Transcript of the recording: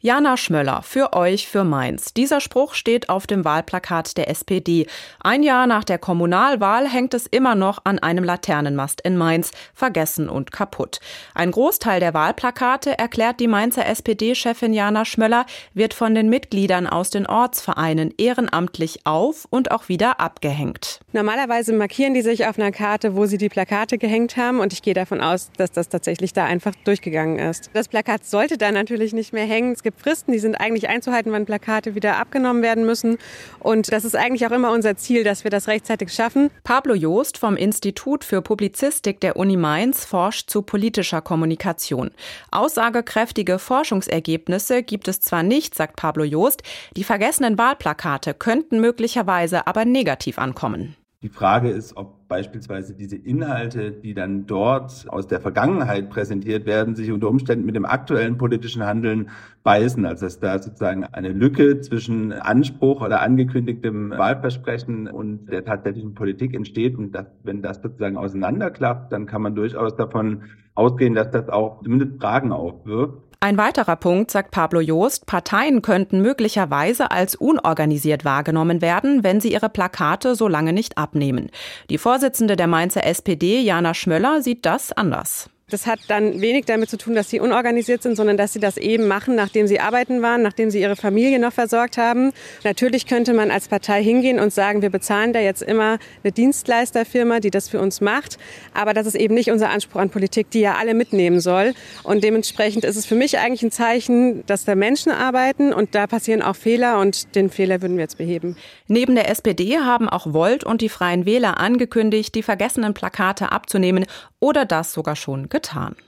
Jana Schmöller, für euch, für Mainz. Dieser Spruch steht auf dem Wahlplakat der SPD. Ein Jahr nach der Kommunalwahl hängt es immer noch an einem Laternenmast in Mainz, vergessen und kaputt. Ein Großteil der Wahlplakate, erklärt die Mainzer SPD-Chefin Jana Schmöller, wird von den Mitgliedern aus den Ortsvereinen ehrenamtlich auf und auch wieder abgehängt. Normalerweise markieren die sich auf einer Karte, wo sie die Plakate gehängt haben, und ich gehe davon aus, dass das tatsächlich da einfach durchgegangen ist. Das Plakat sollte da natürlich nicht mehr hängen. Es gibt Fristen, die sind eigentlich einzuhalten, wann Plakate wieder abgenommen werden müssen. Und das ist eigentlich auch immer unser Ziel, dass wir das rechtzeitig schaffen. Pablo Joost vom Institut für Publizistik der Uni Mainz forscht zu politischer Kommunikation. Aussagekräftige Forschungsergebnisse gibt es zwar nicht, sagt Pablo Joost, die vergessenen Wahlplakate könnten möglicherweise aber negativ ankommen. Die Frage ist, ob beispielsweise diese Inhalte, die dann dort aus der Vergangenheit präsentiert werden, sich unter Umständen mit dem aktuellen politischen Handeln beißen. Also dass da sozusagen eine Lücke zwischen Anspruch oder angekündigtem Wahlversprechen und der tatsächlichen Politik entsteht. Und wenn das sozusagen auseinanderklappt, dann kann man durchaus davon ausgehen, dass das auch zumindest Fragen aufwirft. Ein weiterer Punkt, sagt Pablo Joost, Parteien könnten möglicherweise als unorganisiert wahrgenommen werden, wenn sie ihre Plakate so lange nicht abnehmen. Die Vorsitzende der Mainzer SPD, Jana Schmöller, sieht das anders. Das hat dann wenig damit zu tun, dass sie unorganisiert sind, sondern dass sie das eben machen, nachdem sie arbeiten waren, nachdem sie ihre Familie noch versorgt haben. Natürlich könnte man als Partei hingehen und sagen, wir bezahlen da jetzt immer eine Dienstleisterfirma, die das für uns macht. Aber das ist eben nicht unser Anspruch an Politik, die ja alle mitnehmen soll. Und dementsprechend ist es für mich eigentlich ein Zeichen, dass da Menschen arbeiten und da passieren auch Fehler, und den Fehler würden wir jetzt beheben. Neben der SPD haben auch Volt und die Freien Wähler angekündigt, die vergessenen Plakate abzunehmen oder das sogar schon getan.